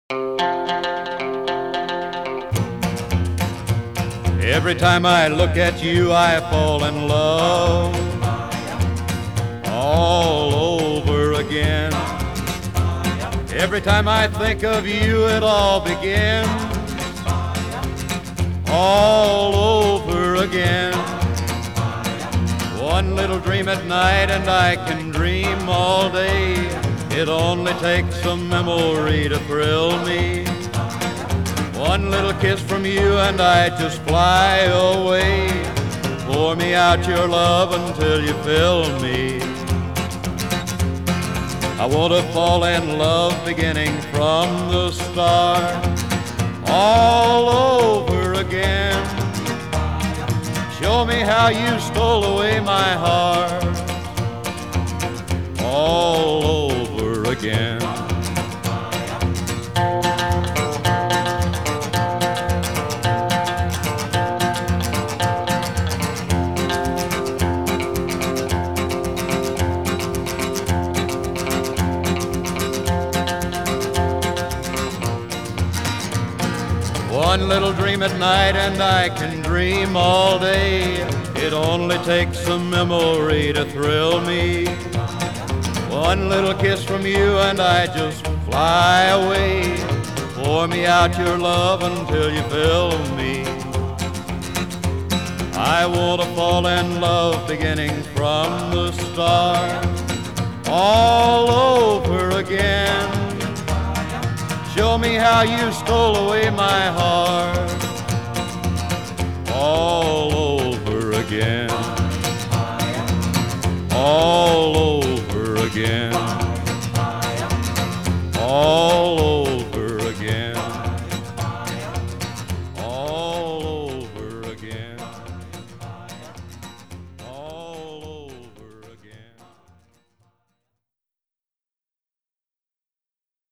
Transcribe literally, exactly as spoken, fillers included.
Every time I look at you, I fall in love all over again. Every time I think of you, it all begins all over again. One little dream at night and I can dream all day. It only takes a memory to thrill me. One little kiss from you and I just fly away. Pour me out your love until you fill me. I want to fall in love beginning from the start, all over again. Show me how you stole away my heart, all over again. One little dream at night and I can dream all day. It only takes a memory to thrill me. One little kiss from you and I just fly away. Pour me out your love until you fill me. I want to fall in love beginning from the start, all over again. Show me how you stole away my heart, all over again, all over again, all over again.